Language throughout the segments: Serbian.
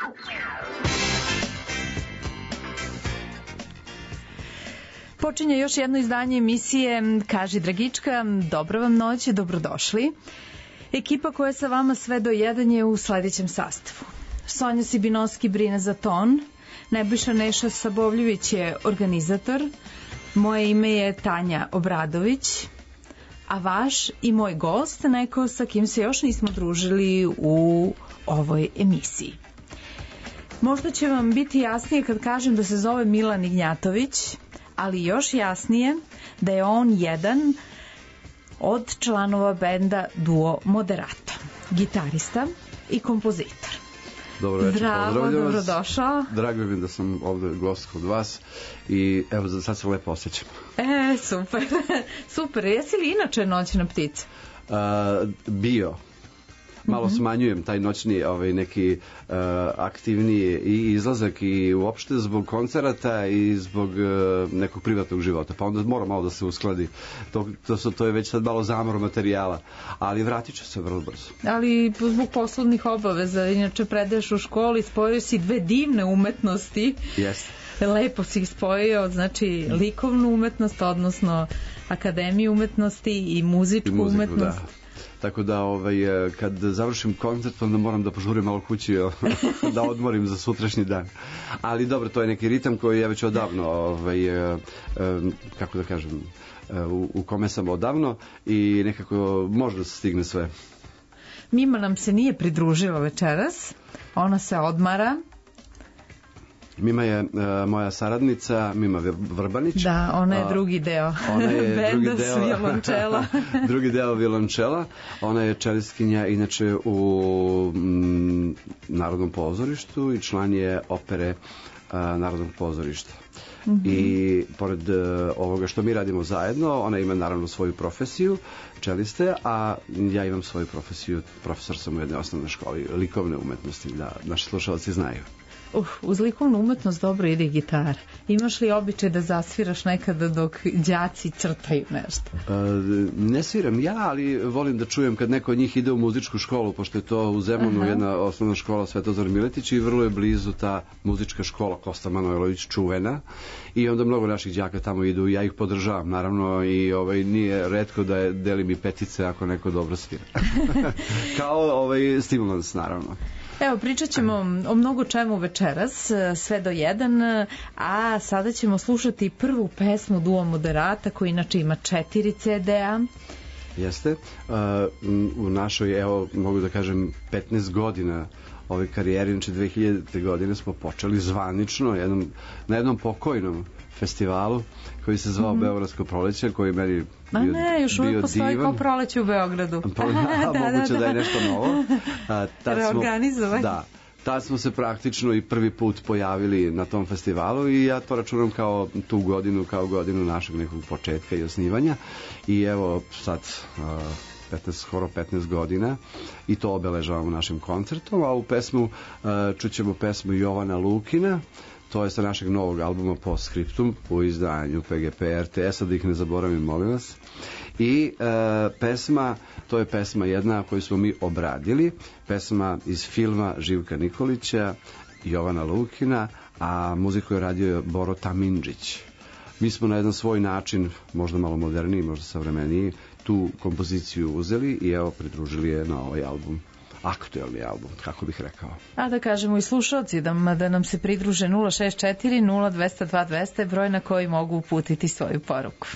Počinje još jedno izdanje emisije Kaži Dragička, dobro vam noć, dobrodošli. Ekipa koja je sa vama sve do 1 je u sledećem sastavu. Sonja Sibinovski brine za ton, Nebojša Neša Sabovljević je organizator, moje ime je Tanja Obradović, a vaš i moj gost, neko sa kim se još nismo družili u ovoj emisiji. Možda će vam biti jasnije kad kažem da se zove Milan Ignjatović, ali još jasnije da je on jedan od članova benda Duo Moderato, gitarista i kompozitor. Dobro večer, Bravo, dobrodošao. Drago mi da sam ovde gost kod vas i evo sad se lepo osjećam. Super, super. Jesi li inače noćna ptica? Bio. Malo smanjujem taj noćni neki aktivniji i izlazak i uopšte zbog koncerata i zbog nekog privatnog života. Pa onda mora malo da se uskladi. To je već sad malo zamor materijala. Ali vratit ću se vrlo brzo. Ali zbog poslovnih obaveza, inače predaješ u školi, spojio si dve divne umetnosti. Jeste. Lepo si ih spojio, znači likovnu umetnost, odnosno akademiju umetnosti i muzičku umetnost. Da. Tako da kad završim koncert onda moram da požurim malo kući da odmorim za sutrašnji dan. Ali dobro, to je neki ritam koji ja već odavno kako da kažem u kome sam odavno i nekako može da se stigne sve. Mima nam se nije pridružila večeras, ona se odmara. Mima je moja saradnica, Mima Vrbanić. Da, ona je drugi deo. Ona je drugi deo violončela. Drugi deo violončela. Ona je čelistkinja inače u Narodnom pozorištu i član je opere Narodnog pozorišta. I pored ovoga što mi radimo zajedno, ona ima naravno svoju profesiju čeliste, a ja imam svoju profesiju, profesor sam u jednoj osnovnoj školi likovne umetnosti, da naši slušalci znaju. Uz likovnu umetnost dobro ide i gitara. Imaš li običaj da zasviraš nekada dok đaci crtaju nešto? Ne sviram ja, ali volim da čujem kad neko od njih ide u muzičku školu, pošto je to u Zemunu jedna osnovna škola Svetozar Miletić i vrlo je blizu ta muzička škola Kosta Manojlović čuvena i onda mnogo naših đaka tamo idu i ja ih podržavam naravno i nije retko da delim i petice ako neko dobro svira. Kao stimulans naravno. Evo, pričat ćemo o mnogo čemu večeras, sve do 1, a sada ćemo slušati prvu pesmu Duo Moderata, koji inače ima 4 CD-a. Jeste. U našoj, evo, mogu da kažem, 15 godina ove karijere, znači 2000. godine smo počeli zvanično na jednom pokojnom festivalu koji se zvao Beogradsko proleće, koji meni bio divan. Ne, još uvijek postoji kao proleće u Beogradu. Moguće da je nešto novo. Reorganizovanje. Da. Tad smo se praktično i prvi put pojavili na tom festivalu i ja to računam kao tu godinu, kao godinu našeg nekog početka i osnivanja. I evo sad skoro 15 godina i to obeležavamo našim koncertom, a u pesmu čućemo pesmu Jovana Lukina. To je sa našeg novog albuma Postscriptum u izdanju PGP RTS-a, da ih ne zaboravim, molim vas. I to je pesma jedna koju smo mi obradili, pesma iz filma Živka Nikolića, Jovana Lukina, a muziku je radio Boro Tamindžić. Mi smo na jedan svoj način, možda malo moderniji, možda savremeniji, tu kompoziciju uzeli i evo pridružili je na ovaj album. Aktuelni album, kako bih rekao. A da kažemo i slušalci da nam se pridruže 064 0202 200 broj na koji mogu uputiti svoju poruku.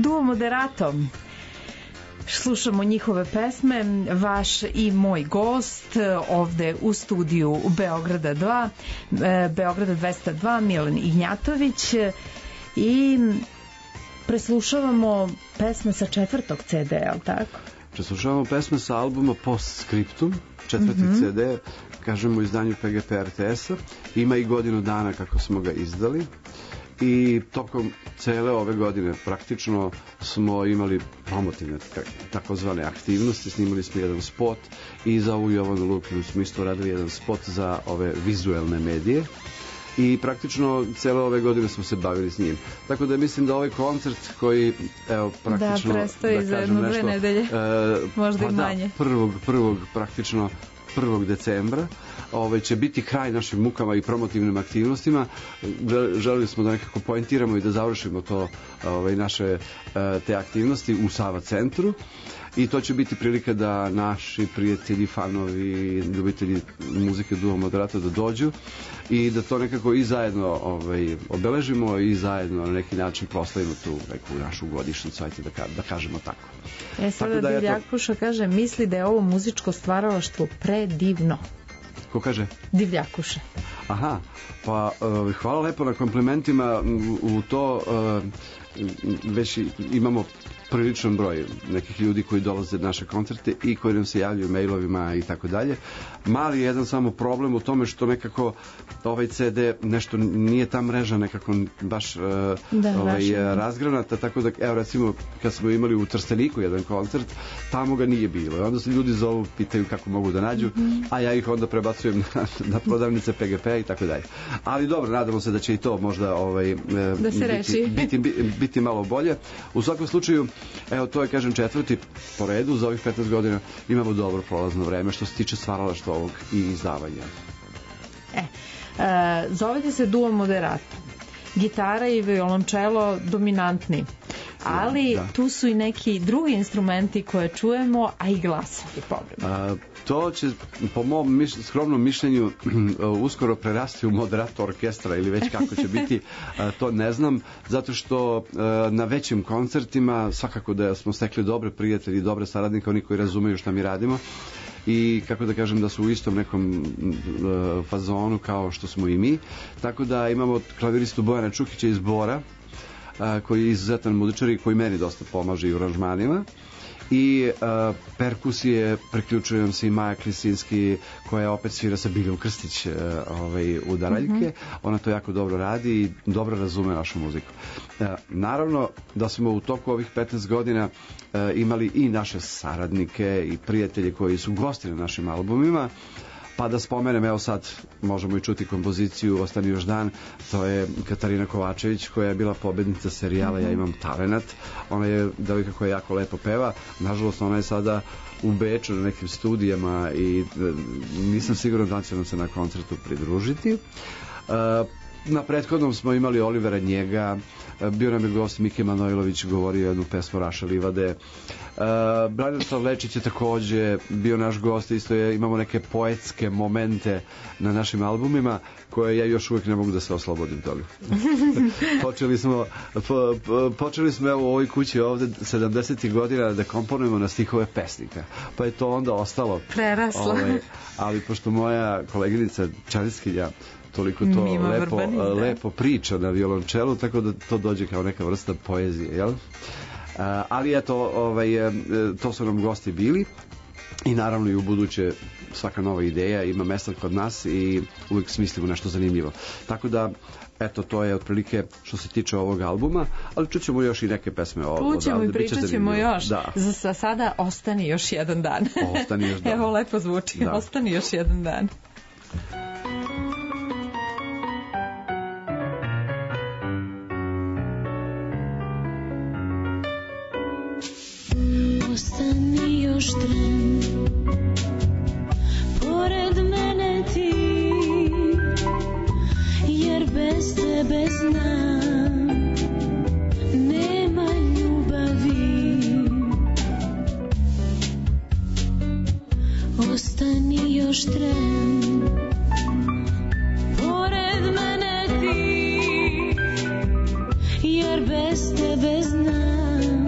Duo Moderato. Slušamo njihove pesme, vaš i moj gost ovde u studiju Beograda 2, Beograda 202, Milan Ignjatović, i preslušavamo pesme sa 4. CD, je li tako? Preslušavamo pesme sa albuma Postscriptum, 4. CD, kažemo u izdanju PGP RTS-a. Ima i godinu dana kako smo ga izdali. I tokom cele ove godine praktično smo imali promotivne takozvane aktivnosti, snimali smo jedan spot i za ovu Jovanu Lukinu smo isto radili jedan spot za ove vizuelne medije i praktično cele ove godine smo se bavili s njim. Tako da mislim da ovaj koncert koji, evo, praktično, da prestoji za jedno, dve nedelje, možda i manje. Praktično 1. decembra će biti kraj našim mukama i promotivnim aktivnostima. Želeli smo da nekako poentiramo i da završimo to, naše te aktivnosti u Sava centru, i to će biti prilika da naši prijatelji, fanovi, ljubitelji muzike Duo Moderato da dođu i da to nekako i zajedno obeležimo i zajedno na neki način proslavimo tu neku našu godišnjicu, ajte da kažemo tako. Sada da Divljakuša kaže, misli da je ovo muzičko stvaralaštvo predivno. Ko kaže? Divljakuša. Aha, pa hvala lepo na komplimentima. U to već imamo priličan broj nekih ljudi koji dolaze na naše koncerte i koji nam se javljaju mailovima i tako dalje. Mali je jedan samo problem u tome što nekako ovaj CD nešto nije ta mreža nekako baš razgranata, tako da, evo recimo kad smo imali u Trsteniku jedan koncert, tamo ga nije bilo i onda se ljudi zovu, pitaju kako mogu da nađu, a ja ih onda prebacujem na prodavnice PGP i tako dalje. Ali dobro, nadamo se da će i to možda da se reši. Biti malo bolje. U svakom slučaju, evo, to je, kažem, 4. po redu, za ovih 15 godina imamo dobro prolazno vreme što se tiče stvaralaštva ovog i izdavanja. Zovete se Duo Moderato. Gitara i violončelo dominantni, ali tu su i neki drugi instrumenti koje čujemo, a i glas je povremeno. To će, po mom skromnom mišljenju, uskoro prerasti u moderato orkestra ili već kako će biti, to ne znam, zato što na većim koncertima svakako da smo stekli dobre prijatelji, dobre saradnike, oni koji razumeju šta mi radimo i kako da kažem da su u istom nekom fazonu kao što smo i mi, tako da imamo klaviristu Bojana Čukića iz Bora, koji je izuzetan muzičar i koji meni dosta pomaže i u aranžmanima, i perkusije priključujem se i Maja Klisinski koja opet svira sa Biljom Krstić u Daraljke. Ona to jako dobro radi i dobro razume našu muziku. Naravno da smo u toku ovih 15 godina imali i naše saradnike i prijatelje koji su gosti na našim albumima. Pa da spomenem, evo sad možemo i čuti kompoziciju Ostani još dan, to je Katarina Kovačević koja je bila pobednica serijala Ja imam talenat. Ona je devojka koja jako lepo peva, nažalost ona je sada u Beču na nekim studijama i nisam siguran da će nam se na koncertu pridružiti. Na prethodnom smo imali Olivera Njega, bio nam je gost Mike Manojlović, govorio jednu pesmu Raša Livade. Branislav Lečić je takođe bio naš gost, isto imamo neke poetske momente na našim albumima koje ja još uvijek ne mogu da se oslobodim toga. Počeli smo evo u ovoj kući ovde 70. godina da komponujemo na stihove pesnika, pa je to onda ostalo preraslo. Ali pošto moja koleginica Čariskinja toliko to lepo priča na violončelu, tako da to dođe kao neka vrsta poezije, jel? Ali eto, to su nam gosti bili i naravno i u buduće svaka nova ideja ima mesta kod nas i uvijek smislimo nešto zanimljivo. Tako da, eto, to je otprilike što se tiče ovog albuma, ali čućemo još i neke pesme odavde. Čućemo i pričat ćemo još. Za sada ostani još jedan dan. Ostani još dan. Evo, lepo zvuči. Ostani još jedan dan. Ostani još tren, pored mene ti, jer bez tebe znam, nema ljubavi. Ostani još tren, pored mene ti, jer bez tebe znam,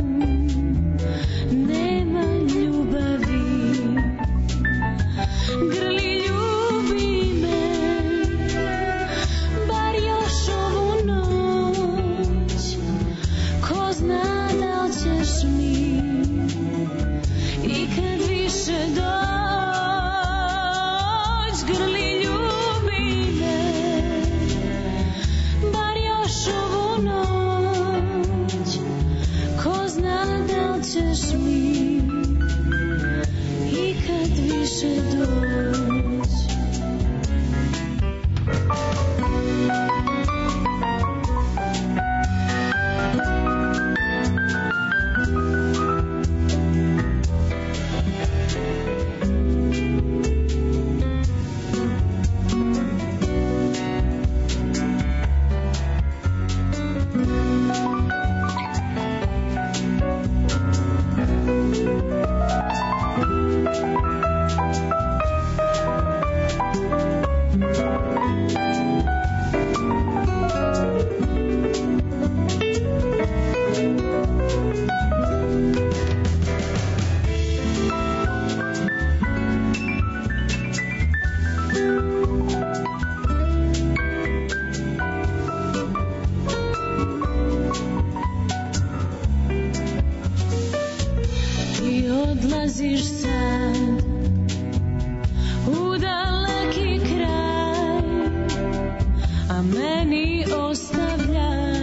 a meni ostavljaš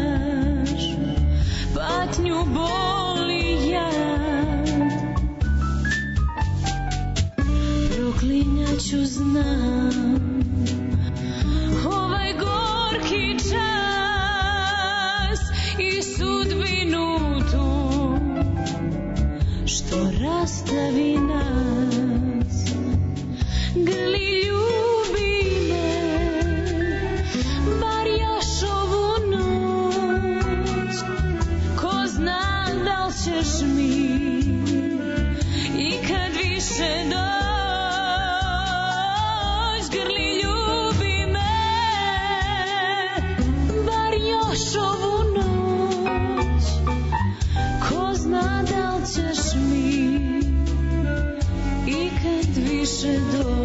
patnju, bol i jad. Proklinjaću, znam, ovaj gorki čas i sudbinu tu što rastavi nas. Grli, ljubi me, bar još ovu noć. Ko zna da li ćeš mi ikad više doći. Grli, ljubi me, bar još ovu noć. Ko zna da li ćeš mi ikad više doći.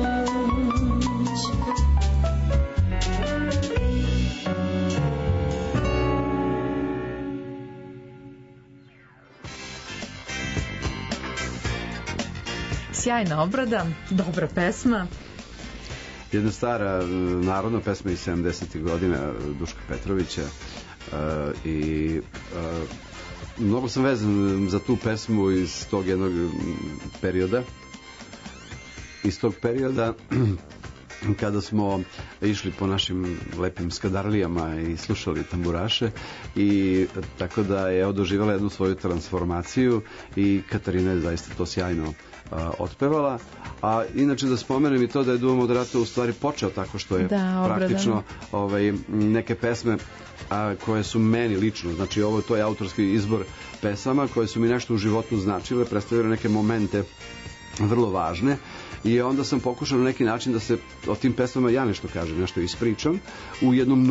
Sjajna obrada, dobra pesma. Jedna stara narodna pesma iz 70. godina Duška Petrovića i mnogo sam vezan za tu pesmu iz tog jednog perioda. Iz tog perioda kada smo išli po našim lepim skadarlijama i slušali tamburaše, i tako da je doživjela jednu svoju transformaciju i Katarina je zaista to sjajno otpevala. A inače da spomenem i to da je Duo Moderato u stvari počeo tako što je praktično neke pesme koje su meni lično, znači to je autorski izbor pesama koje su mi nešto u životu značile, predstavljaju neke momente vrlo važne, i onda sam pokušao na neki način da se o tim pesmama ja nešto kažem, nešto ispričam u jednom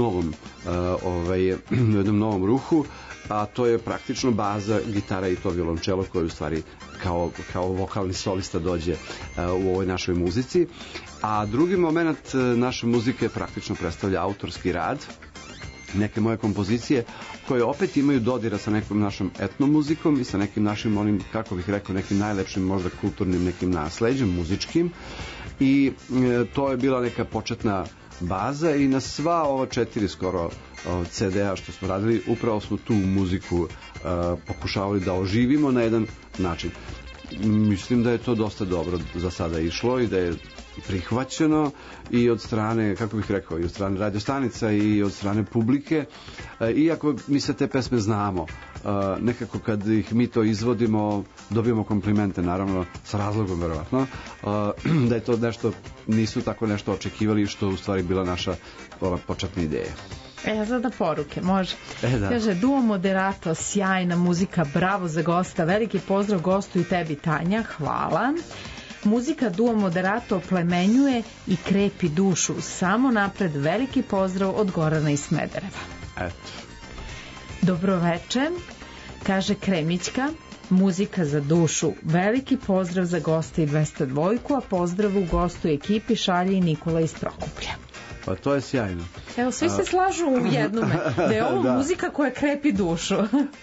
novom ruhu, a to je praktično baza, gitara i to violončelo koje u stvari kao vokalni solista dođe u ovoj našoj muzici. A drugi moment naše muzike praktično predstavlja autorski rad, neke moje kompozicije koje opet imaju dodira sa nekom našom etnomuzikom i sa nekim našim onim, kako bih rekao, nekim najlepšim možda kulturnim nekim nasleđem muzičkim, i to je bila neka početna baza, i na sva ova 4 skoro CD-a što smo radili upravo smo tu muziku pokušavali da oživimo na jedan način. Mislim da je to dosta dobro za sada išlo i da je prihvaćeno i od strane, kako bih rekao, i od strane radiostanica i od strane publike, iako mi se te pesme znamo, nekako kad ih mi to izvodimo dobijemo komplimente, naravno sa razlogom verovatno, da je to nešto, nisu tako nešto očekivali, što u stvari bila naša početna ideja. Sada poruke, može. Da. Kaže, Duo Moderato, sjajna muzika, bravo za gosta, veliki pozdrav gostu i tebi, Tanja, hvala. Muzika Duo Moderato plemenjuje i krepi dušu, samo napred, veliki pozdrav od Gorana iz Smedereva. Eto. Dobroveče, kaže Kremićka, muzika za dušu, veliki pozdrav za gosta i 202, a pozdrav u gostu ekipi šalje i Nikola iz Prokuplja. Pa to je sjajno. Evo, svi se slažu u jednome, da je ovo muzika koja krepi dušu.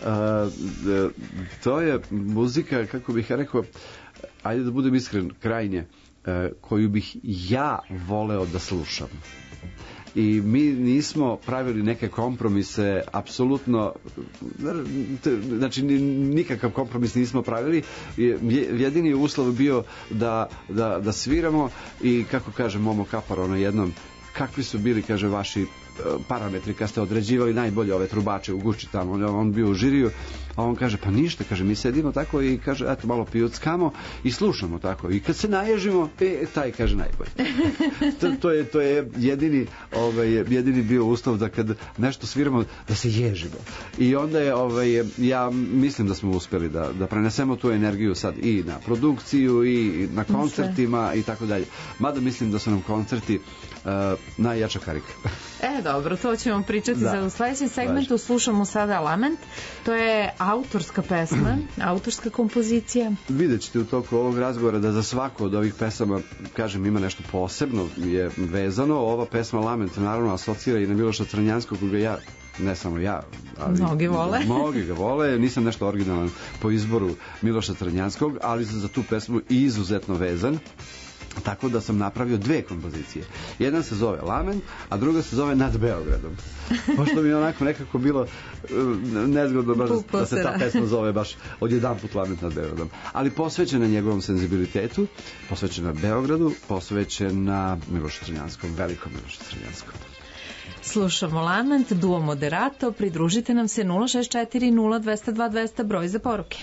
To je muzika, kako bih rekao, ajde da budem iskren, krajnje, koju bih ja voleo da slušam. I mi nismo pravili neke kompromise, apsolutno, znači nikakav kompromis nismo pravili, jedini uslov bio da sviramo, i kako kaže Momo Kaparo na jednom, kakvi su bili, kaže, vaši parametri kad ste određivali najbolje ove trubače u Guči tamo, on bio u žiriju, a on kaže, pa ništa, kaže, mi sedimo tako i kaže, eto, malo pijuckamo i slušamo tako, i kad se naježimo, taj, kaže, najbolje. To je jedini bio uslov da kad nešto sviramo, da se ježimo. I onda je, ja mislim da smo uspeli da prenesemo tu energiju sad i na produkciju i na koncertima i tako dalje. Mada mislim da su nam koncerti najjača karika. Dobro, to ćemo pričati za u sledećem segmentu. Slušamo sada Lament, to je autorska pesma, autorska kompozicija. Vidjet ćete u toku ovog razgovora da za svako od ovih pesama, kažem, ima nešto posebno je vezano. Ova pesma Lament naravno asocira i na Miloša Crnjanskog, koga ja, ne samo ja, ali mnogi ga vole, nisam nešto originalan po izboru Miloša Crnjanskog, ali sam za tu pesmu izuzetno vezan. Tako da sam napravio 2 kompozicije. Jedna se zove Lament, a druga se zove Nad Beogradom. Pošto mi je onako nekako bilo nezgodno baš da se ta pesma zove baš odjedanput Lament nad Beogradom. Ali posvećena njegovom senzibilitetu, posvećena Beogradu, posvećena Milošu Crnjanskom, velikom Milošu Crnjanskom. Slušamo Lament, duo Moderato, pridružite nam se 064 0202 200, broj za poruke.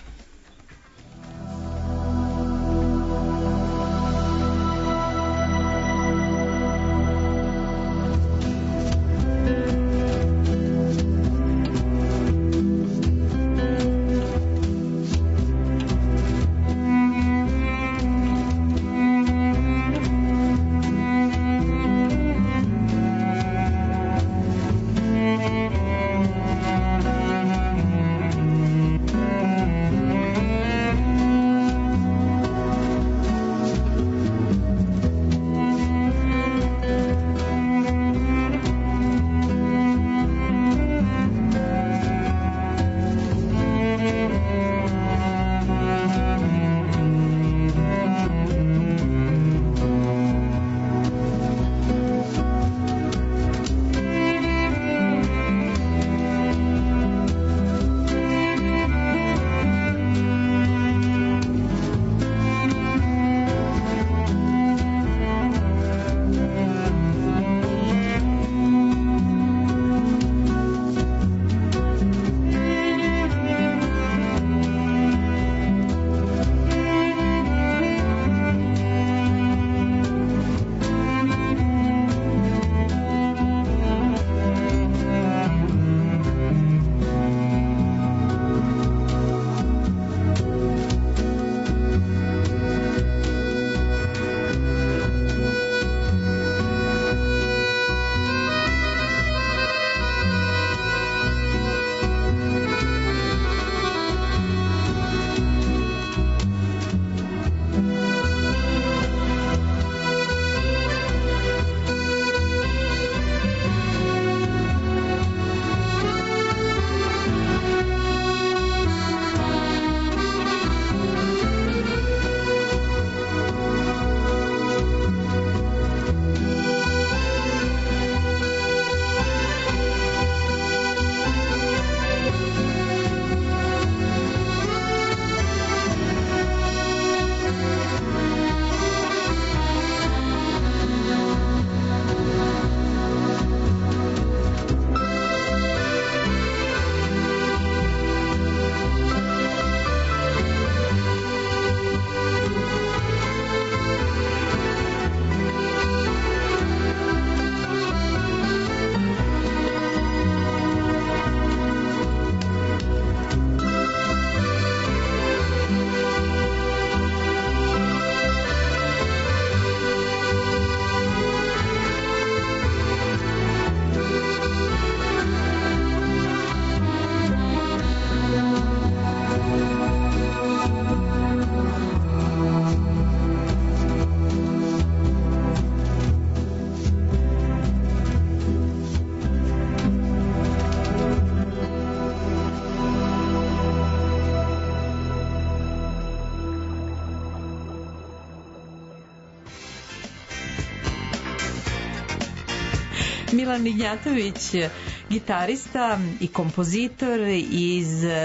Milan Ignjatović, gitarista i kompozitor iz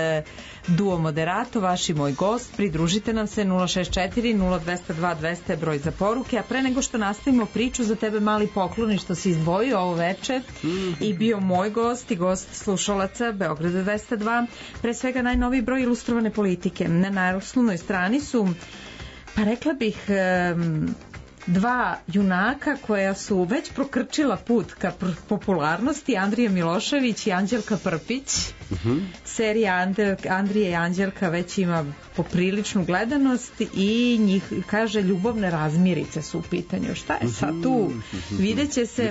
duo Moderato, vaš i moj gost. Pridružite nam se 064 0202 200 je broj za poruke. A pre nego što nastavimo priču, za tebe mali poklon što si izdvojio ovo veče i bio moj gost i gost slušalaca Beograda 202. Pre svega najnoviji broj Ilustrovane politike. Na naslovnoj strani su, pa rekla bih, dva junaka koja su već prokrčila put ka popularnosti, Andrija Milošević i Anđelka Prpić. Serija Andrija i Anđelka već ima popriličnu gledanost i njih, kaže, ljubavne razmirice su u pitanju. Šta je sad tu? Vidjet će se.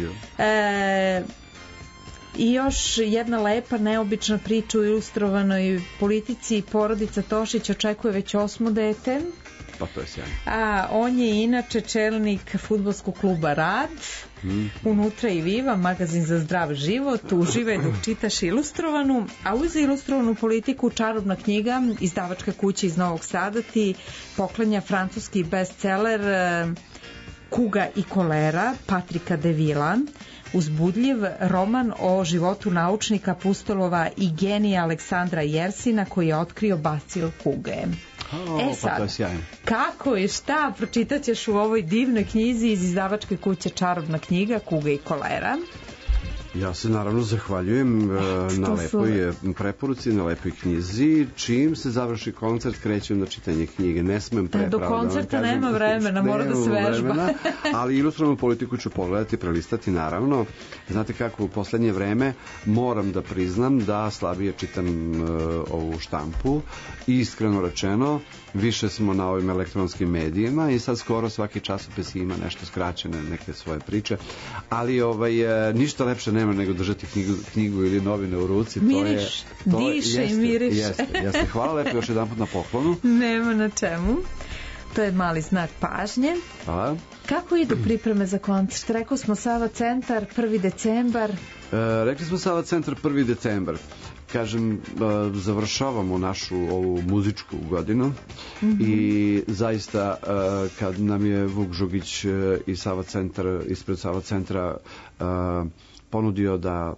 I još jedna lepa, neobična priča u Ilustrovanoj politici. Porodica Tošić očekuje već 8. dete. Pa to je sjajno. A on je inače čelnik fudbalskog kluba Rad, Unutra i Viva, magazin za zdrav život, uživaj dok čitaš Ilustrovanu, a uz Ilustrovanu politiku čarobna knjiga, izdavačka kuća iz Novog Sada ti poklanja francuski bestseller Kuga i kolera Patrika Devila, uzbudljiv roman o životu naučnika, pustolova i genija Aleksandra Jersina koji je otkrio bacil kuge. Pa to je sjajno. Kako i šta pročitaćeš u ovoj divnoj knjizi iz izdavačke kuće Čarobna knjiga Kuga i kolera? Ja se naravno zahvaljujem na lepoj preporuci, na lepoj knjizi. Čim se završi koncert, krećem na čitanje knjige. Ne smem do koncerta nema vremena, mora da se vežba. Ali Ilustrovanu politiku ću pogledati, prelistati naravno. Znate kako, u poslednje vreme moram da priznam da slabije čitam ovu štampu. Iskreno rečeno, više smo na ovim elektronskim medijima i sad skoro svaki časopis ima nešto skraćene, neke svoje priče. Ali ništa lepše nema nego držati knjigu ili novine u ruci. Miriš, diše i miriš. Jeste. Hvala lepo još jedan put na poklonu. Nema na čemu. To je mali znak pažnje. Hvala. Kako idu pripreme za koncert? Rekao smo Sava centar, 1. decembar. Rekli smo Sava centar 1. decembar. Kažem, završavamo našu ovu muzičku godinu i zaista kad nam je Vuk Žugić i Sava centar, ispred Sava centra ponudio da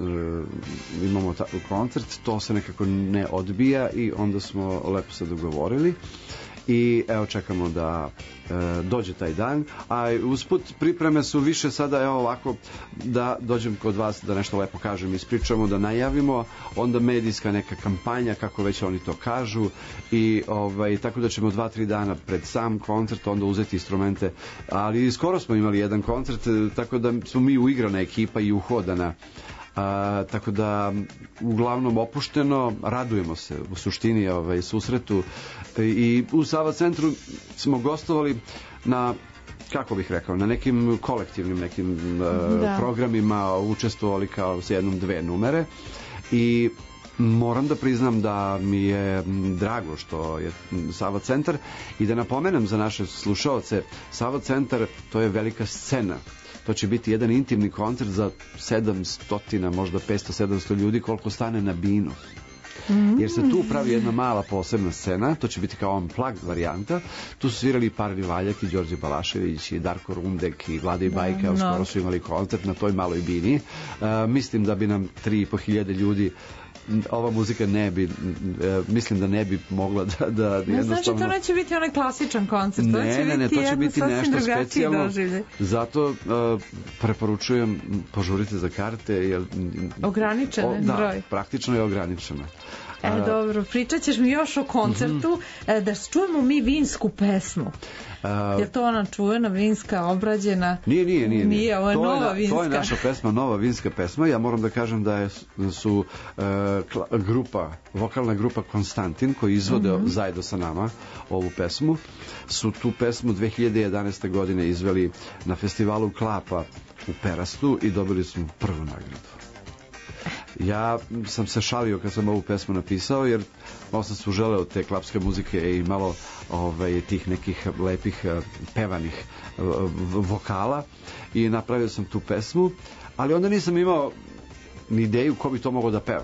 imamo koncert, to se nekako ne odbija i onda smo lepo se dogovorili i evo čekamo da dođe taj dan, a usput pripreme su više sada, evo ovako da dođem kod vas da nešto lepo kažem, ispričamo, da najavimo, onda medijska neka kampanja, kako već oni to kažu i tako da ćemo 2-3 dana pred sam koncert onda uzeti instrumente, ali skoro smo imali jedan koncert, tako da smo mi uigrana ekipa i uhodana. Tako da uglavnom opušteno, radujemo se u suštini susretu i u Sava centru smo gostovali na, kako bih rekao, na nekim kolektivnim nekim programima, učestvovali kao s 1-2 numere i moram da priznam da mi je drago što je Sava centar i da napomenem za naše slušaoce, Sava centar to je velika scena. To će biti jedan intimni koncert za 700, možda 500-700 ljudi koliko stane na binu. Jer se tu pravi jedna mala posebna scena, to će biti kao unplugged varijanta. Tu su svirali Parni Valjak i Đorđe Balašević i Darko Rundek i Vlada i Bajka, skoro su imali koncert na toj maloj bini. Mislim da bi nam 3.500 ljudi ova muzika ne bi, mislim da ne bi mogla da jednostavno... Znači to neće biti onaj klasičan koncert, ne, to će biti nešto specijalno, zato preporučujem, požurite za karte, jer... Ograničen broj. Da, praktično je ograničena. Dobro, pričat ćeš mi još o koncertu, da čujemo mi vinsku pesmu. Je to ona čuvena vinska, obrađena? Nije, ovo je nova vinska. To je naša pesma, nova vinska pesma. Ja moram da kažem da su vokalna grupa Konstantin, koji izvode zajedno sa nama ovu pesmu, su tu pesmu 2011. godine izveli na festivalu Klapa u Perastu i dobili smo prvu nagradu. Ja sam se šalio kad sam ovu pesmu napisao, jer malo sam se uželeo te klapske muzike i malo tih nekih lepih pevanih vokala i napravio sam tu pesmu, ali onda nisam imao ni ideju ko bi to mogao da peva.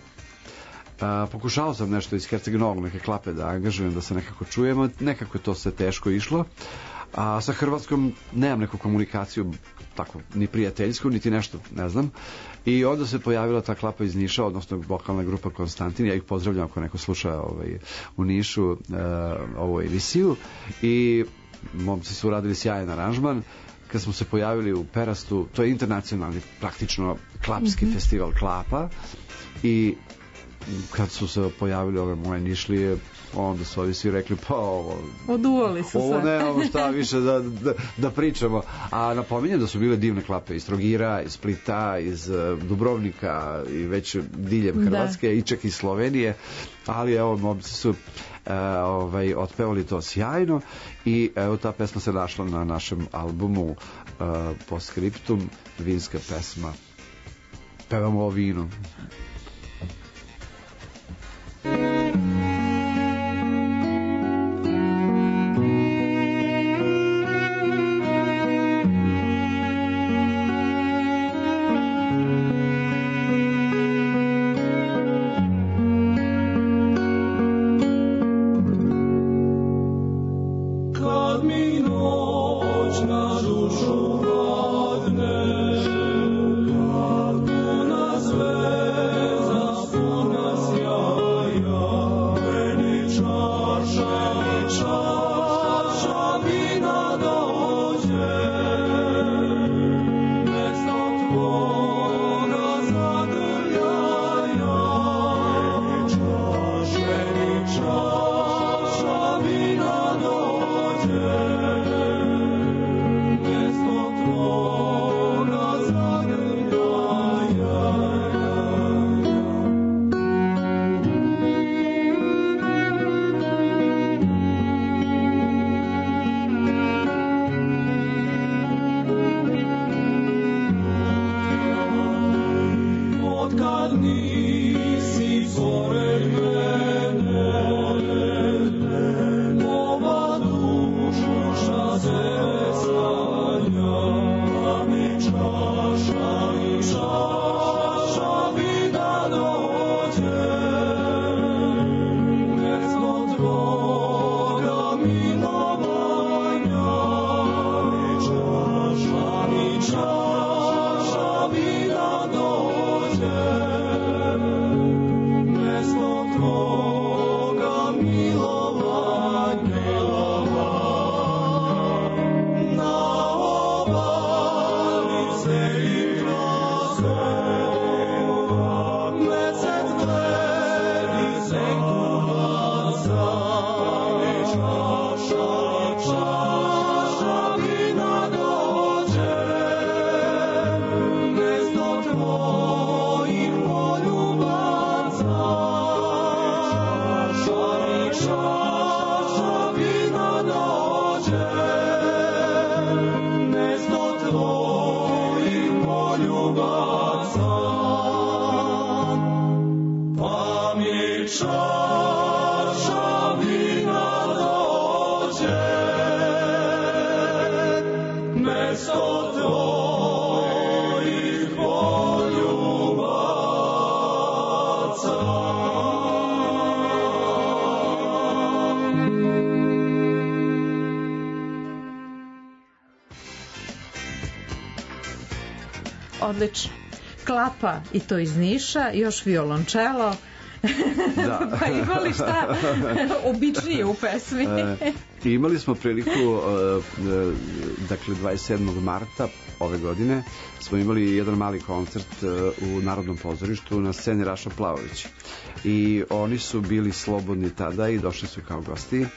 Pokušao sam nešto iz Herceg Novog, neke klape da angažujem, da se nekako čujemo, nekako je to sve teško išlo, a sa Hrvatskom nemam neku komunikaciju tako, ni prijateljsku, niti nešto, ne znam. I onda se pojavila ta klapa iz Niša, odnosno vokalna grupa Konstantin, ja ih pozdravljam ako neko sluša u Nišu ovu emisiju i momci su uradili sjajan aranžman. Kad smo se pojavili u Perastu, to je internacionalni, praktično klapski festival Klapa i kad su se pojavili ove moje Nišlije, onda su ovi svi rekli, pa ovo... Oduvali su se. Ovo nemamo šta više da pričamo. A napominjem da su bile divne klape iz Trogira, iz Splita, iz Dubrovnika i već diljem Hrvatske i čak iz Slovenije, ali evo, momci su otpevali to sjajno i evo ta pesma se našla na našem albumu Postscriptum, vinska pesma. Pevamo o vinu. Odlično. Klapa i to iz Niša, još violončelo. Da. Pa imali šta običnije u pesmi? Imali smo priliku, dakle 27. marta ove godine smo imali jedan mali koncert u Narodnom pozorištu na sceni Raša Plavović. I oni su bili slobodni tada i došli su kao gosti.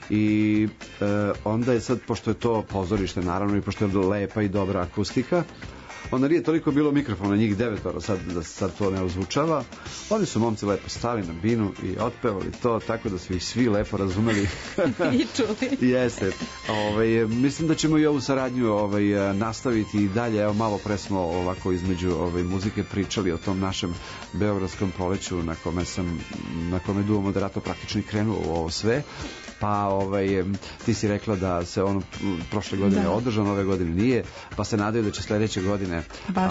I onda je sad, pošto je to pozorište naravno i pošto je lepa i dobra akustika, onda nije toliko bilo mikrofona, njih 9, sad to ne ozvučava. Oni su momci lepo stali na binu i otpevali to, tako da su ih svi lepo razumeli. I čuli. Jeste. Mislim da ćemo i ovu saradnju nastaviti i dalje. Evo, malo pre smo ovako između muzike pričali o tom našem beogradskom poleću na kome Duo Moderato praktično i krenuo u ovo sve. Pa ti si rekla da se ono prošle godine održan, ove godine nije, pa se nadaju da će sledeće godine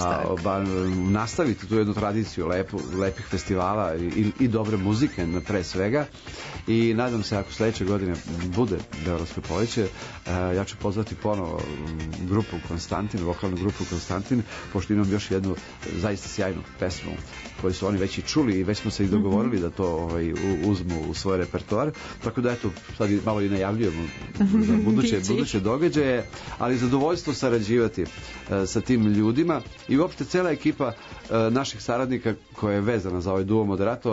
nastaviti tu jednu tradiciju lepih festivala i dobre muzike pre svega. I nadam se, ako sledeće godine bude Beogradsko poleće, ja ću pozvati ponovo grupu Konstantin, vokalnu grupu Konstantin, pošto imam još jednu zaista sjajnu pesmu koju su oni već i čuli i već smo se i dogovorili da to uzmu u svoj repertoar, tako da eto, sad malo i najavljujemo za buduće događaje, ali zadovoljstvo sarađivati sa tim ljudima i uopšte cela ekipa naših saradnika koja je vezana za ovaj Duo Moderato.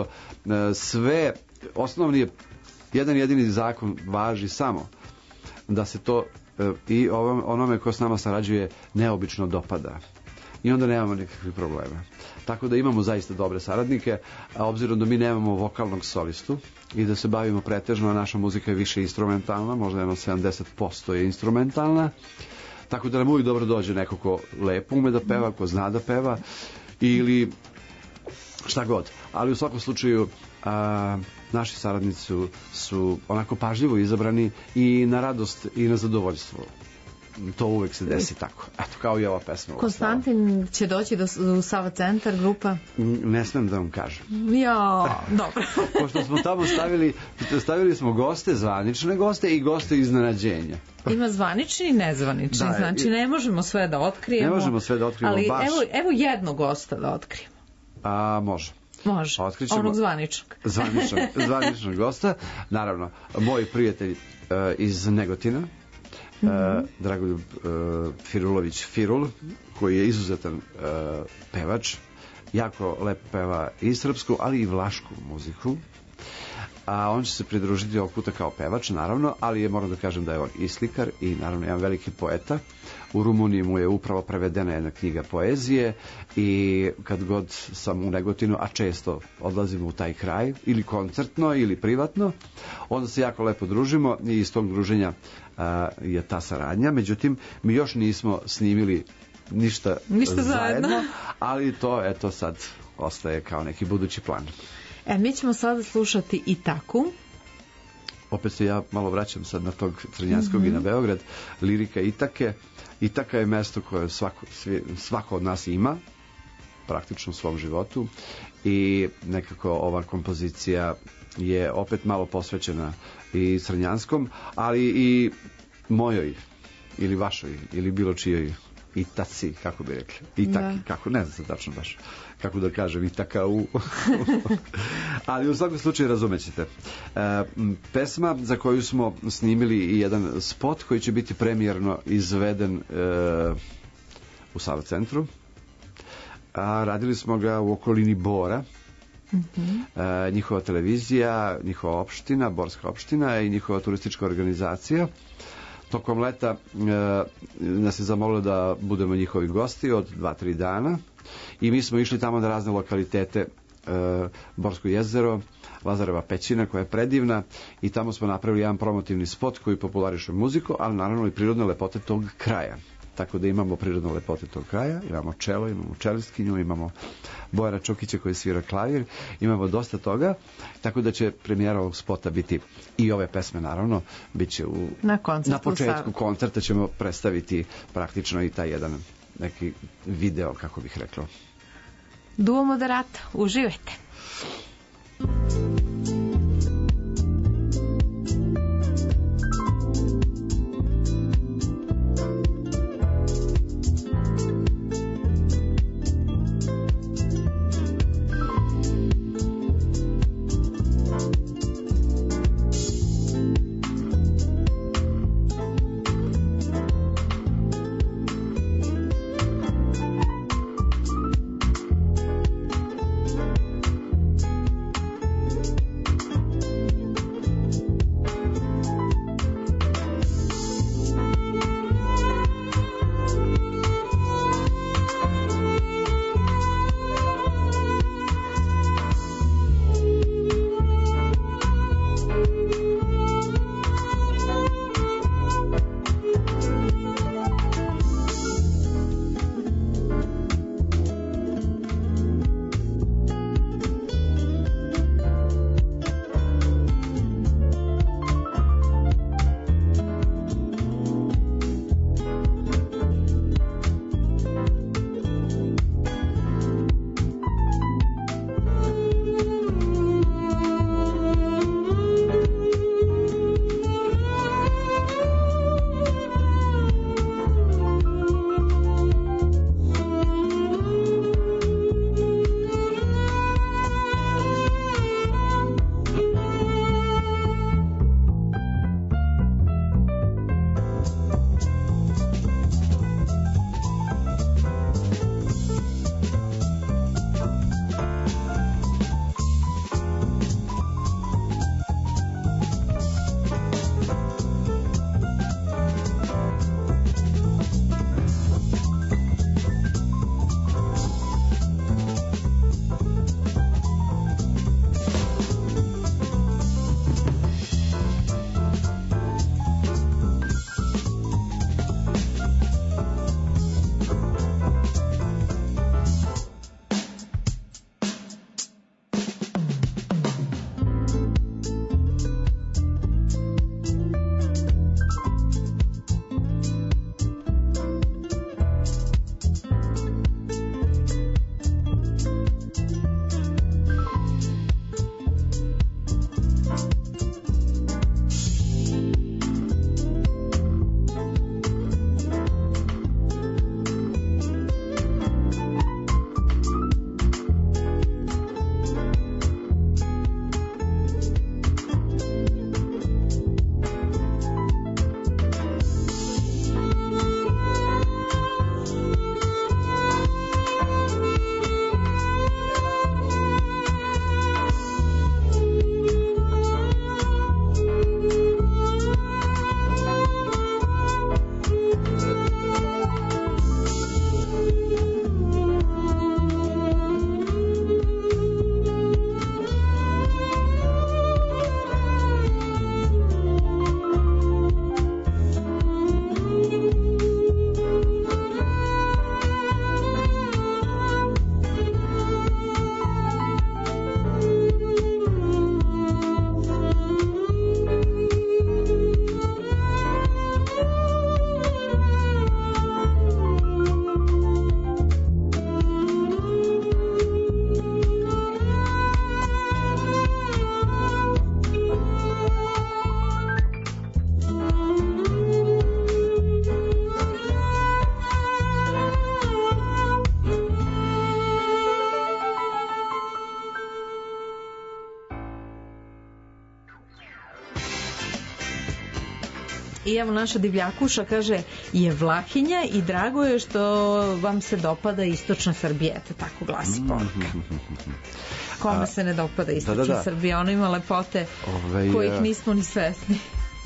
Sve osnovni jedan jedini zakon važi samo da se to i onome ko s nama sarađuje neobično dopada. I onda nemamo nikakvih problema. Tako da imamo zaista dobre saradnike, a obzirom da mi nemamo vokalnog solistu i da se bavimo pretežno, a naša muzika je više instrumentalna, možda jedno 70% je instrumentalna, tako da nam uvijek dobro dođe neko ko lepo ume da peva, ko zna da peva ili šta god. Ali u svakom slučaju naši saradnici su onako pažljivo izabrani i na radost i na zadovoljstvo. To uvek se desi tako. Eto, kao i ova pesma. Konstantin će doći u Sava centar, grupa? Ne smem da vam kažem. Dobro. Pošto smo tamo stavili smo goste, zvanične goste i goste iznenađenja. Ima zvanični i nezvanični, znači ne možemo sve da otkrijemo. Ne možemo sve da otkrijemo ali baš. Evo jednog gosta da otkrijemo. Može. Može, onog zvaničnog. Zvaničnog gosta. Naravno, moj prijatelj iz Negotina, Dragoljub Firulović Firul, koji je izuzetan pevač, jako lepo peva i srpsku, ali i vlašku muziku. A on će se pridružiti ovog puta kao pevač, naravno, ali moram da kažem da je on i slikar i naravno jedan veliki poeta. U Rumuniji mu je upravo prevedena jedna knjiga poezije i kad god sam u Negotinu, a često odlazim u taj kraj, ili koncertno ili privatno, onda se jako lepo družimo i iz tog druženja je ta saradnja. Međutim, mi još nismo snimili ništa zajedno, ali to eto sad ostaje kao neki budući plan. Mi ćemo sada slušati Itaku. Opet se ja malo vraćam sad na tog Crnjanskog i na Beograd. Lirika Itake. Itaka je mesto koje svako od nas ima praktično u svom životu i nekako ova kompozicija je opet malo posvećena i Crnjanskom, ali i mojoj ili vašoj ili bilo čijoj Itaci, kako bi rekli. Itaki, kako, ne znam se tačno baš kako da kažem, Itaka ali u svakom slučaju razumećete. Pesma za koju smo snimili i jedan spot koji će biti premijerno izveden u Sava centru. Radili smo ga u okolini Bora. Njihova televizija, njihova opština, Borska opština i njihova turistička organizacija. Tokom leta nas je zamolilo da budemo njihovi gosti od 2-3 dana i mi smo išli tamo na razne lokalitete, Borsko jezero, Lazareva pećina koja je predivna i tamo smo napravili jedan promotivni spot koji populariše muziku, ali naravno i prirodne lepote tog kraja. tako da imamo prirodne lepote tog kraja, imamo čelo, imamo čelistkinju, imamo Bojana Čukića koji svira klavir, imamo dosta toga, tako da će premijera ovog spota biti i ove pesme, naravno, bit će na početku koncerta ćemo predstaviti praktično i taj jedan neki video, kako bih rekao. Duo Moderata, uživajte. I evo naša divljakuša kaže je Vlahinja i drago je što vam se dopada istočna Srbija. Eto, tako glasi poruka. Kome se ne dopada istočna Srbija? Ona ima lepote kojih nismo ni svesni.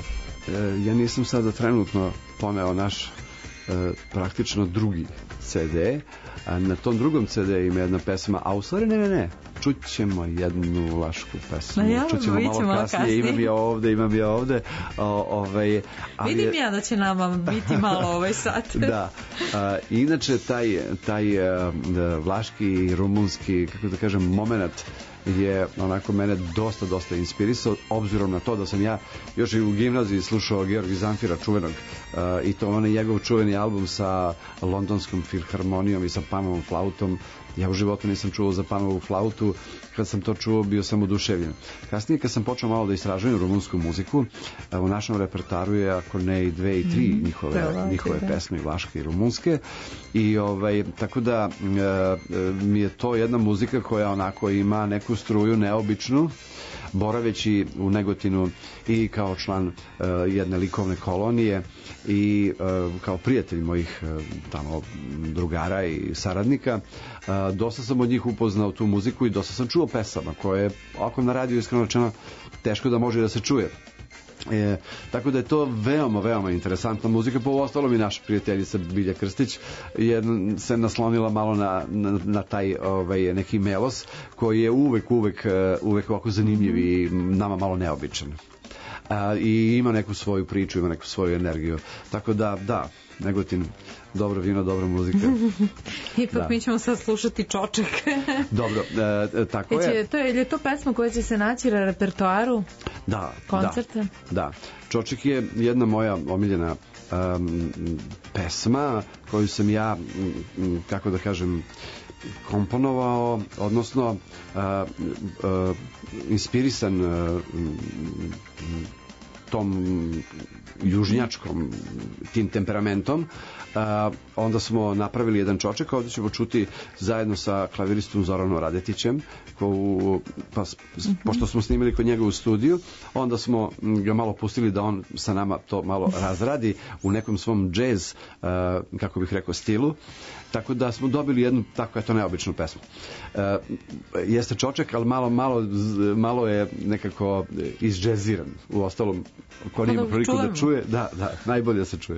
Ja nisam sada trenutno poneo naš praktično drugi CD, na tom drugom CD ima jedna pesma, a u stvari ne, čućemo jednu vlašku pesmu, čućemo malo kasnije, imam ja ovde. Vidim ja da će nama biti malo ovaj sat. Da, inače taj vlaški i rumunski, kako da kažem, moment je onako mene dosta inspirisao, obzirom na to da sam ja još i u gimnaziji slušao Georgi Zamfira čuvenog, i to onaj njegov čuveni album sa Londonskom filharmonijom i sa Panovom flautom. Ja u životu nisam čuo za Panovu flautu, kad sam to čuo bio sam oduševljen. Kasnije kad sam počeo malo da istražujem rumunsku muziku, u našem repertoaru je ako ne i 2 i 3 njihove pesme, vlaške i rumunske, i tako da mi je to jedna muzika koja onako ima neku struju neobičnu, boraveći u Negotinu i kao član jedne likovne kolonije i kao prijatelj mojih tamo drugara i saradnika, dosta sam od njih upoznao tu muziku i dosta sam čuo pesama koje, ako na radiju iskreno rečeno, teško da može da se čuje. Tako da je to veoma interesantna muzika. Po ostalom i naša prijateljica Bilja Krstić je se naslonila malo na taj neki melos koji je uvek ovako zanimljiv i nama malo neobičan. I ima neku svoju priču, ima neku svoju energiju. Tako da, Negotin, dobro vino, dobra muzika. Ipak mi ćemo sad slušati Čoček. Dobro, tako je. Je to pesma koja će se naći na repertoaru koncerta? Da. Čoček je jedna moja omiljena pesma koju sam ja, kako da kažem, komponovao, odnosno inspirisan tom južnjačkom tim temperamentom, onda smo napravili jedan Čoček. Ovdje ćemo čuti zajedno sa klaviristom Zoranom Radetićem, pošto smo snimili kod njega u studiju, onda smo ga malo pustili da on sa nama to malo razradi u nekom svom džez, kako bih rekao, stilu. Tako da smo dobili jednu tako neobičnu pesmu. Jeste Čoček, ali malo je nekako izdžeziran. U ostalom, ko nima priliku da čuje, da, najbolje da se čuje.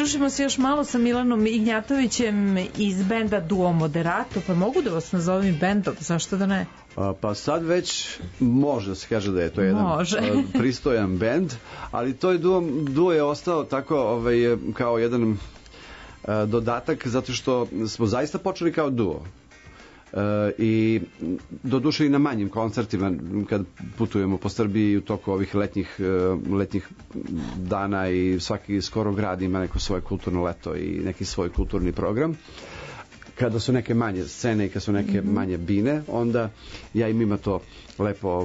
družimo se još malo sa Milanom Ignjatovićem iz benda Duo Moderato, pa mogu da vas nazovem bendom, zašto da ne? Pa sad već može da se kaže da je to jedan pristojan bend, ali to je duo je ostao tako kao jedan dodatak zato što smo zaista počeli kao duo. I doduše i na manjim koncertima kad putujemo po Srbiji u toku ovih letnjih dana i svaki skoro grad ima neko svoje kulturno leto i neki svoj kulturni program. Kada su neke manje scene i kada su neke manje bine, onda ja im ima to lepo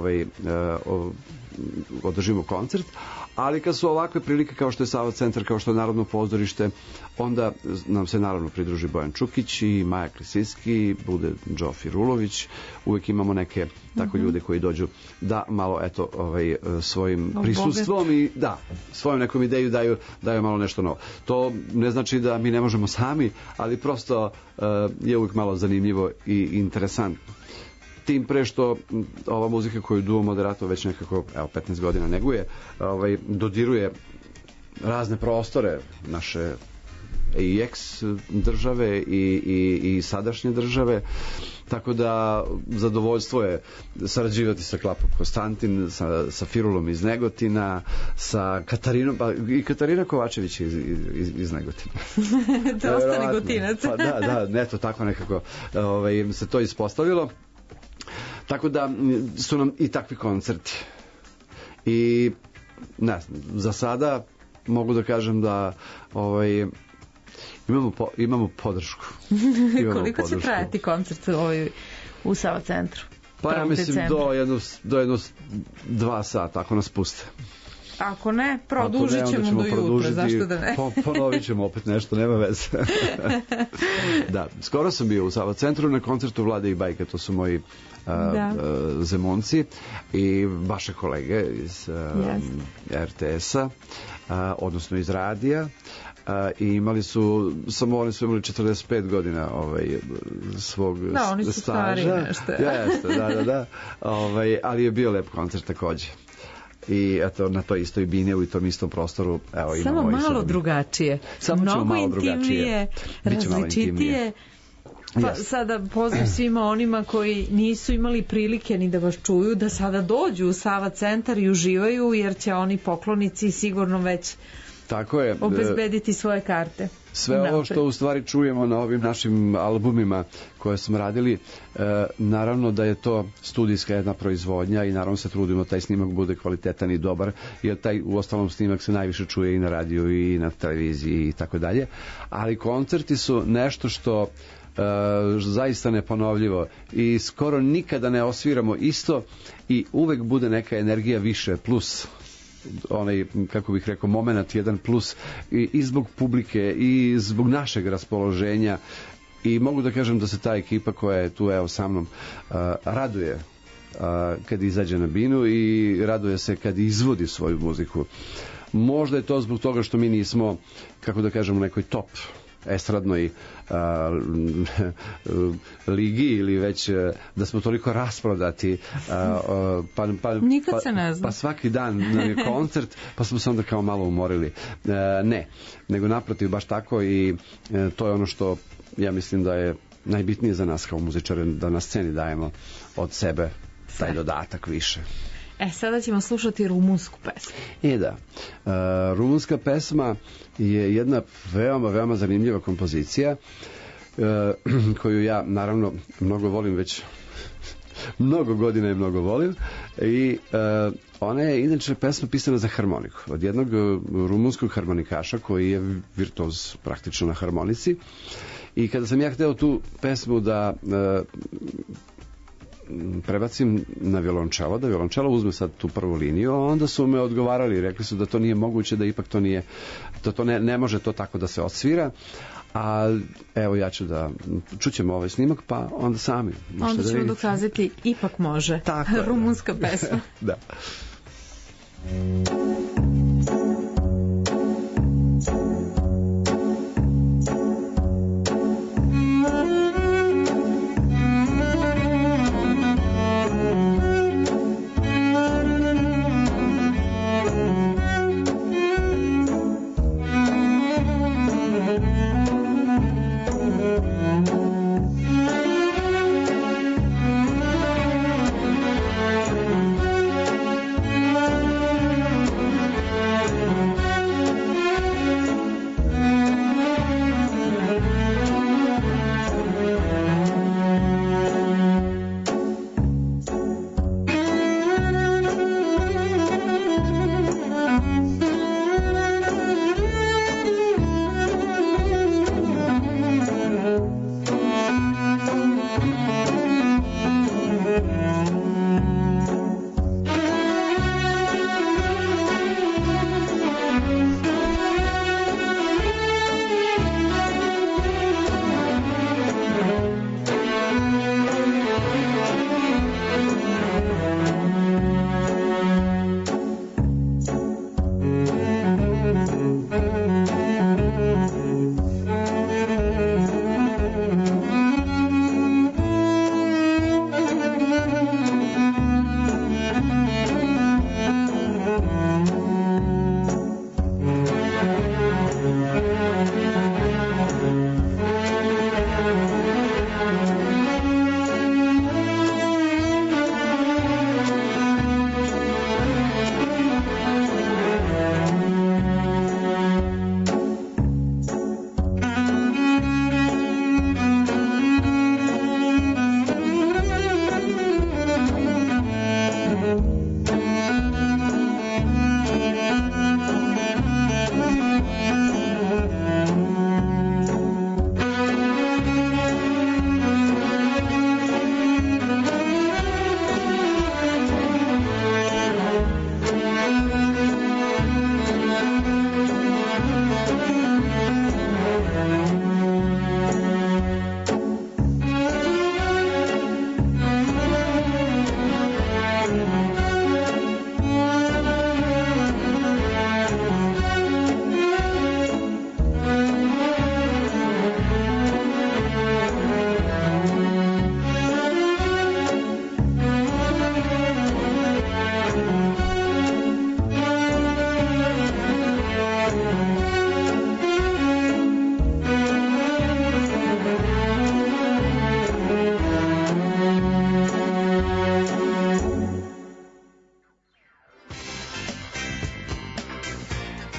održimo koncert, ali kad su ovakve prilike kao što je Sava centar, kao što je Narodno pozorište, onda nam se naravno pridruži Bojan Čukić i Maja Klisiski, bude Džo Firulović, uvek imamo neke tako ljude koji dođu da malo svojim prisustvom i svojom nekom ideju daju malo nešto novo. To ne znači da mi ne možemo sami, ali prosto je uvek malo zanimljivo i interesantno. Tim pre što ova muzika koju Duo Moderato već nekako 15 godina neguje, dodiruje razne prostore naše i ex države i sadašnje države, tako da zadovoljstvo je sarađivati sa Klapom Konstantin, sa Firulom iz Negotina, sa Katarinom, pa i Katarina Kovačević iz Negotina. Dosta Negotinac. Pa neto tako nekako se to ispostavilo. Tako da su nam i takvi koncerti. I ne znam, za sada mogu da kažem da imamo podršku. Koliko će trajati koncert u Sava centru? Pa ja mislim do jedno 2 sata, ako nas puste. Ako ne, produžit ćemo do jutra, zašto da ne? Ponovit ćemo opet nešto, nema veze. Da, skoro sam bio u Sava centru na koncertu Vlade i Bajke, to su moji Zemunci i vaše kolege iz RTS-a, odnosno iz radija, i imali su, samo oni su imali 45 godina svog staža. Da, oni su stari nešto. Jeste, da. Ali je bio lep koncert takođe. I eto, na toj istoj bine, u tom istom prostoru, evo, imamo samo malo drugačije. Mnogo intimnije, različitije. Pa sada poziv svima onima koji nisu imali prilike ni da vas čuju, da sada dođu u Sava centar i uživaju, jer će oni poklonici sigurno već obezbediti svoje karte. Sve ovo što u stvari čujemo na ovim našim albumima koje smo radili, naravno da je to studijska jedna proizvodnja i naravno se trudimo da taj snimak bude kvalitetan i dobar, jer taj u ostalom snimak se najviše čuje i na radiju i na televiziji i tako dalje, ali koncerti su nešto što zaista neponovljivo i skoro nikada ne osviramo isto i uvek bude neka energija više plus onaj, kako bih rekao, moment jedan plus i zbog publike i zbog našeg raspoloženja i mogu da kažem da se ta ekipa koja je tu evo sa mnom raduje kad izađe na binu i raduje se kad izvodi svoju muziku. Možda je to zbog toga što mi nismo, kako da kažem, u nekoj top estradnoj ligi ili već da smo toliko rasprodati nikad se ne zna. Pa svaki dan nam je koncert pa smo se onda kao malo umorili. Ne, nego naprotiv baš tako i to je ono što ja mislim da je najbitnije za nas kao muzičare, da na sceni dajemo od sebe taj dodatak više. Sada ćemo slušati rumunsku pesmu. Da. Rumunska pesma je jedna veoma, veoma zanimljiva kompozicija koju ja naravno mnogo volim već mnogo godina i mnogo volim i ona je inače pesma pisana za harmoniku od jednog rumunskog harmonikaša koji je virtuoz praktično na harmonici i kada sam ja hteo tu pesmu da prebacim na violončelo, da violončelo uzme sad tu prvu liniju, onda su me odgovarali, rekli su da to nije moguće, da ipak to nije, to ne može to tako da se odsvira, a evo ja ću da čućemo ovaj snimak, pa onda sami. Onda ćemo dokazati, ipak može. Tako, rumunska pesma. Da.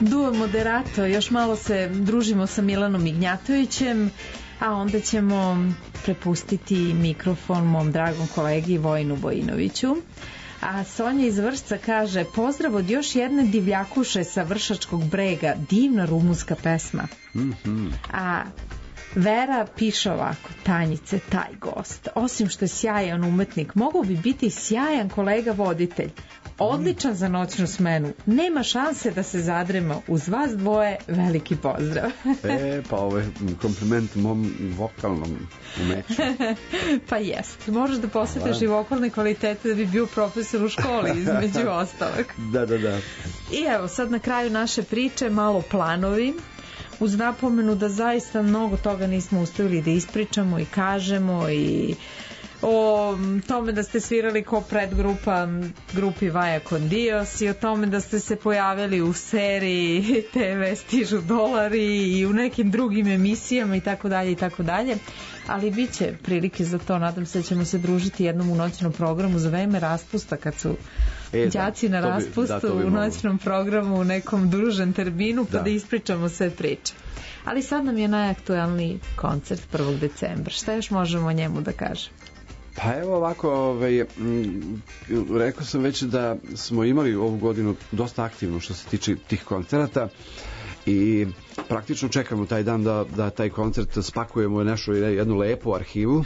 Duo Moderato, još malo se družimo sa Milanom Ignjatovićem, a onda ćemo prepustiti mikrofon mom dragom kolegi Vojinu Vojinoviću. A Sonja iz Vršca kaže: pozdrav od još jedne divljakuše sa Vršačkog brega, divna rumunska pesma. A Vera piše ovako: Tanjice, taj gost, osim što je sjajan umetnik, mogao bi biti sjajan kolega voditelj. Odličan za noćnu smenu. Nema šanse da se zadrema. Uz vas dvoje veliki pozdrav. Pa ovo je kompliment mom vokalnom umeću. Pa jest. Možeš da posjetiš i vokalne kvalitete da bi bio profesor u školi, između ostalog. Da. I evo, sad na kraju naše priče malo planovi. Uz napomenu da zaista mnogo toga nismo uspjeli da ispričamo i kažemo, i o tome da ste svirali kao predgrupa grupi Vaja con Dios, i o tome da ste se pojavili u seriji TV Stižu dolari i u nekim drugim emisijama i tako dalje, ali bit će prilike za to. Nadam se da ćemo se družiti jednom u noćnom programu za vreme raspusta, kad su đaci na raspustu, u noćnom programu u nekom družen terminu, pa da ispričamo sve priče. Ali sad nam je najaktualniji koncert 1. decembra. Šta još možemo o njemu da kažemo? Pa evo ovako, rekao sam već da smo imali ovu godinu dosta aktivno što se tiče tih koncerata i praktično čekamo taj dan da taj koncert spakujemo u našu jednu lepu arhivu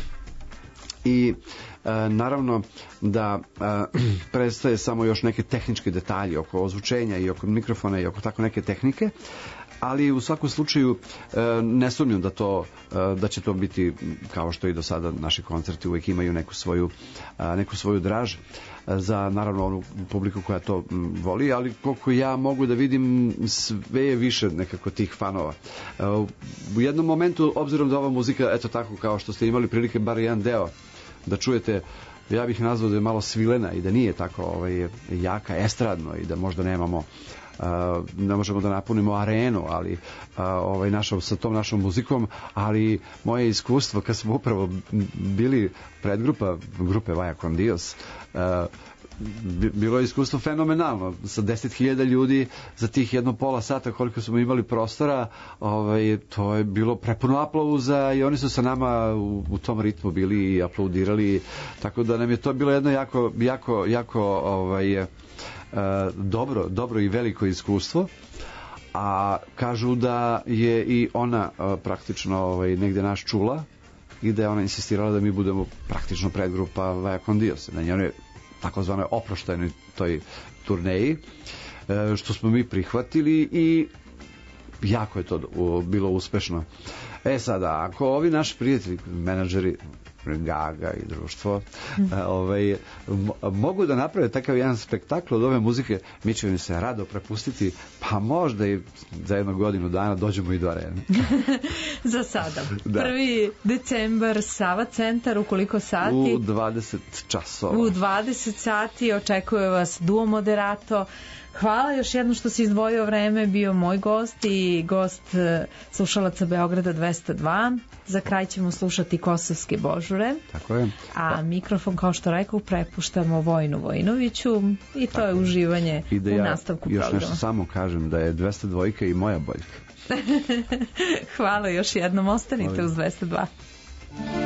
i naravno da predstaje samo još neke tehničke detalje oko ozvučenja i oko mikrofona i oko tako neke tehnike, ali u svakom slučaju ne sumnjam da će to biti kao što i do sada naši koncerti uvijek imaju neku svoju draž za naravno onu publiku koja to voli, ali koliko ja mogu da vidim, sve je više nekako tih fanova. U jednom momentu, obzirom da ova muzika, eto tako kao što ste imali prilike bar jedan deo da čujete, ja bih nazvao da je malo svilena i da nije tako jaka, estradno, i da možda ne možemo da napunimo arenu, ali sa tom našom muzikom, ali moje iskustvo kad smo upravo bili predgrupa grupe Vaja con Dios, bilo je iskustvo fenomenalno sa 10.000 ljudi za tih jedno pola sata koliko smo imali prostora. To je bilo prepuno aplauza i oni su sa nama u tom ritmu bili i aplaudirali, tako da nam je to bilo jedno jako dobro i veliko iskustvo. A kažu da je i ona praktično negde nas čula i da je ona insistirala da mi budemo praktično predgrupa Vaja con Dios na njenoj takozvanoj oproštajnoj toj turneji, što smo mi prihvatili i jako je to bilo uspešno. Sada, ako ovi naši prijatelji, menadžeri Gaga i društvo mogu da naprave takav jedan spektakl od ove muzike, mi ćemo se rado prepustiti, pa možda i za jednu godinu dana dođemo i do arene. Za sada. 1. decembar, Sava centar, u koliko sati? U 20 časova. U 20 sati očekuje vas Duo Moderato. Hvala još jednom što si izdvojio vreme, bio moj gost i gost slušalaca Beograda 202. Za kraj ćemo slušati Kosovske božure. Tako je. A mikrofon, kao što rekao, prepuštamo Vojinu Vojinoviću i to je uživanje u nastavku programa. Još nešto samo kažem, da je 202 i moja boljka. Hvala još jednom, ostanite uz 202.